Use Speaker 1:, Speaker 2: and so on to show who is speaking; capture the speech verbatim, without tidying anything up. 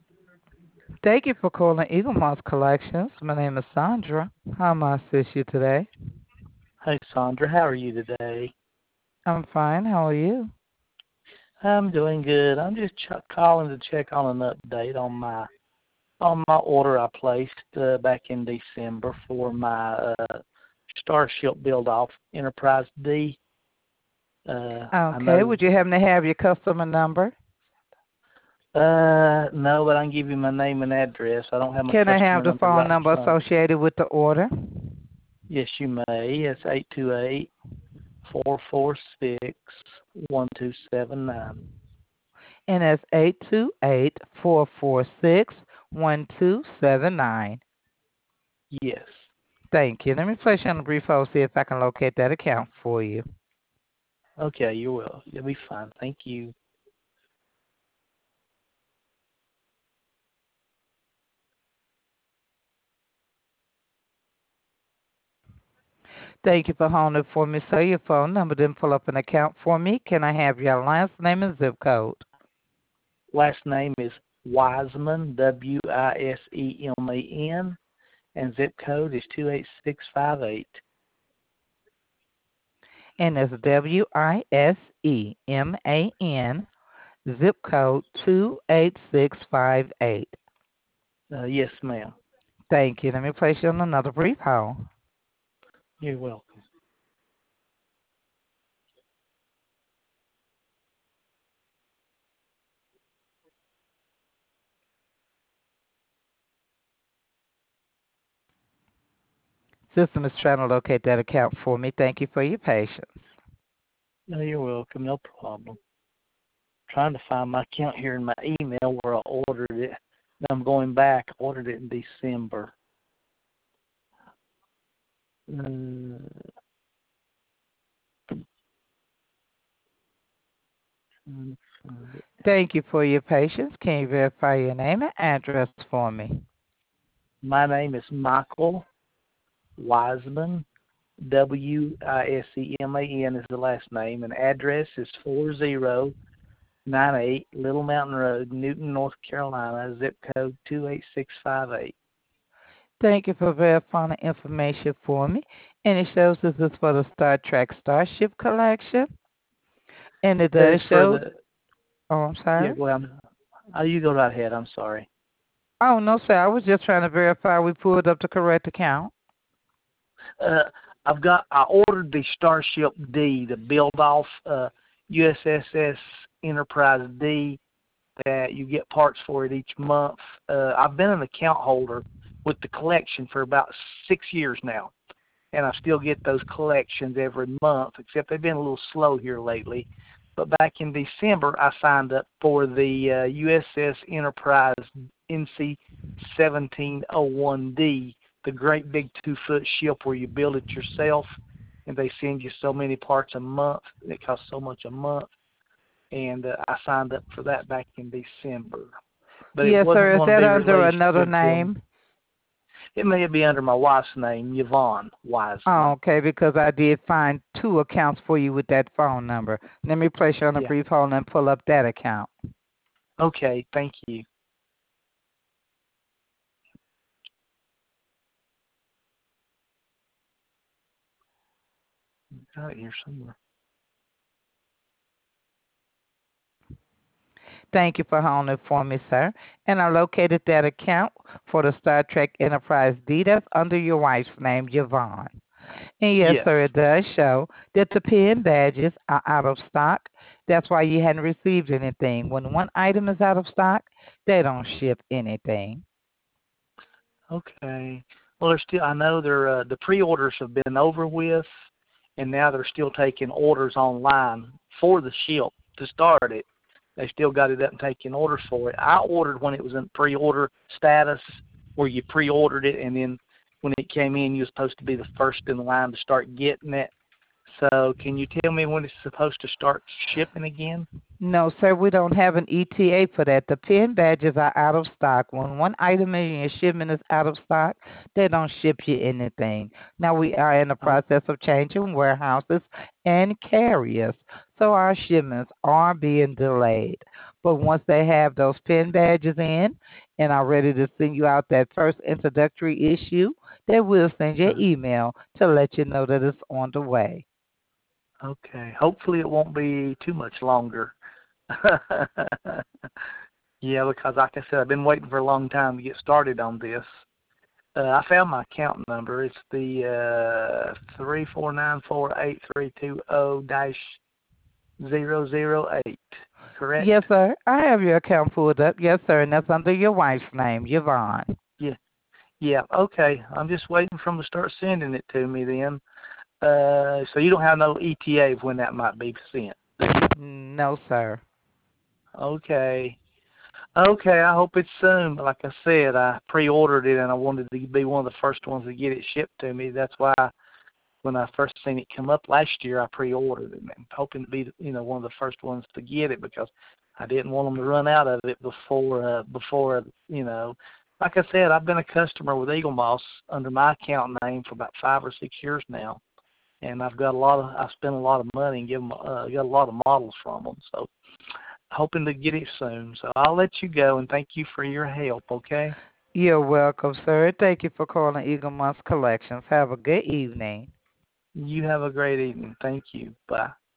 Speaker 1: Thank you for calling Eagle Moss Collections. My name is Sandra. How may I assist you today?
Speaker 2: Hey, Sandra, how are you today?
Speaker 1: I'm fine. How are you?
Speaker 2: I'm doing good. I'm just ch- calling to check on an update on my on my order I placed uh, back in December for my uh, Starship Build-Off Enterprise D. Uh, I
Speaker 1: Okay.
Speaker 2: know.
Speaker 1: Would you happen to have your customer number?
Speaker 2: Uh, no, but I can give you my name and address. I don't have my
Speaker 1: Can I have
Speaker 2: customer
Speaker 1: the
Speaker 2: number
Speaker 1: phone
Speaker 2: right in
Speaker 1: number
Speaker 2: front of me.
Speaker 1: associated with the order?
Speaker 2: Yes, you may. It's eight two eight, four four six, one two seven nine.
Speaker 1: And that's eight two eight, four four six, one two seven nine.
Speaker 2: Yes.
Speaker 1: Thank you. Let me place you on a brief hold, see if I can locate that account for you.
Speaker 2: Okay, you will. You'll be fine. Thank you.
Speaker 1: Thank you for holding it for me, sir. Your phone number didn't pull up an account for me. Can I have your last name and zip code?
Speaker 2: Last name is Wiseman, W I S E M A N, and zip code is two eight six five eight.
Speaker 1: And it's W I S E M A N, zip code two eight six five eight.
Speaker 2: Uh, yes, ma'am.
Speaker 1: Thank you. Let me place you on another brief hold.
Speaker 2: You're welcome.
Speaker 1: System is trying to locate that account for me. Thank you for your patience.
Speaker 2: No, you're welcome. No problem. Trying to find my account here in my email where I ordered it. I'm going back. I ordered it in December. Uh, trying to find it.
Speaker 1: Thank you for your patience. Can you verify your name and address for me?
Speaker 2: My name is Michael Wiseman. W I S E M A N is the last name, and address is four zero nine eight Little Mountain Road, Newton, North Carolina, zip code two eight six five eight.
Speaker 1: Thank you for verifying the information for me. And it shows this is for the Star Trek Starship Collection. And it
Speaker 2: It
Speaker 1: does
Speaker 2: is for
Speaker 1: show.
Speaker 2: the,
Speaker 1: Oh, I'm
Speaker 2: yeah,
Speaker 1: sorry.
Speaker 2: go ahead. Oh, you go right ahead. I'm sorry.
Speaker 1: Oh, no, sir. I was just trying to verify we pulled up the correct account.
Speaker 2: Uh, I've got, I ordered the Starship D, the build off uh, U S S S Enterprise D that you get parts for it each month. Uh, I've been an account holder with the collection for about six years now, and I still get those collections every month, except they've been a little slow here lately. But back in December, I signed up for the uh, U S S Enterprise N C seventeen oh one D, the great big two-foot ship where you build it yourself, and they send you so many parts a month. It costs so much a month, and uh, I signed up for that back in December. But it
Speaker 1: Yes,
Speaker 2: wasn't
Speaker 1: sir. Is
Speaker 2: going to
Speaker 1: that
Speaker 2: be
Speaker 1: under
Speaker 2: released
Speaker 1: another
Speaker 2: until
Speaker 1: name?
Speaker 2: it may be under my wife's name, Yvonne
Speaker 1: Oh,
Speaker 2: Wiseman.
Speaker 1: okay, because I did find two accounts for you with that phone number. Let me place you on a
Speaker 2: Yeah.
Speaker 1: brief hold and pull up that account.
Speaker 2: Okay. Thank you. Got it here somewhere.
Speaker 1: Thank you for holding it for me, sir. And I located that account for the Star Trek Enterprise D. That's under your wife's name, Yvonne. And yes,
Speaker 2: Yes.
Speaker 1: sir, it does show that the pin badges are out of stock. That's why you hadn't received anything. When one item is out of stock, they don't ship anything.
Speaker 2: Okay. Well, they're still. I know they're uh, the pre-orders have been over with, and now they're still taking orders online for the ship to start it. They still got it up and taking orders for it. I ordered when it was in pre-order status, where you pre-ordered it, and then when it came in, you were supposed to be the first in line to start getting it. So, can you tell me when it's supposed to start shipping again?
Speaker 1: No, sir, we don't have an E T A for that. The pin badges are out of stock. When one item in your shipment is out of stock, they don't ship you anything. Now we are in the
Speaker 2: Oh,
Speaker 1: process of changing warehouses and carriers, so our shipments are being delayed. But once they have those pin badges in and are ready to send you out that first introductory issue, they will send you an
Speaker 2: Uh,
Speaker 1: email to let you know that it's on the way.
Speaker 2: okay. Hopefully it won't be too much longer. Yeah, because like I said, I've been waiting for a long time to get started on this. Uh, I found my account number. It's the uh, three four nine four eight three two zero dash zero zero eight.
Speaker 1: Yes,
Speaker 2: Correct?
Speaker 1: sir. I have your account pulled up. Yes, sir. And that's under your wife's name, Yvonne.
Speaker 2: Yeah. Yeah. Okay. I'm just waiting for them to start sending it to me then. Uh, so you don't have no E T A of when that might be sent, do you?
Speaker 1: No, sir.
Speaker 2: Okay. Okay, I hope it's soon. But like I said, I pre-ordered it and I wanted to be one of the first ones to get it shipped to me. That's why when I first seen it come up last year, I pre-ordered it and hoping to be, you know, one of the first ones to get it because I didn't want them to run out of it before, uh, before, you know. Like I said, I've been a customer with Eagle Moss under my account name for about five or six years now, and I've got a lot of, I spent a lot of money and give them, uh, got a lot of models from them. So hoping to get it soon. So I'll let you go and thank you for your help, okay?
Speaker 1: You're welcome, sir. Thank you for calling Eagle Months Collections. Have a good evening.
Speaker 2: You have a great evening. Thank you. Bye.